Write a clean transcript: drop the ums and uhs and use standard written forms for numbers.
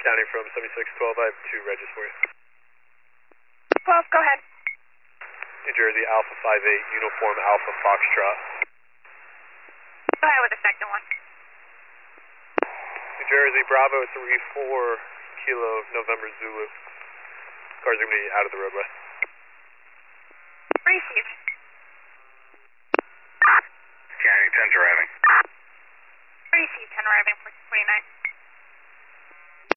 Downey from 7612, I have 2 regis for you. 12, go ahead. New Jersey, Alpha 58, Uniform Alpha Foxtrot. Go ahead with the second one. New Jersey, Bravo 34, Kilo, November Zulu. Cars are going to be out of the roadway. Received.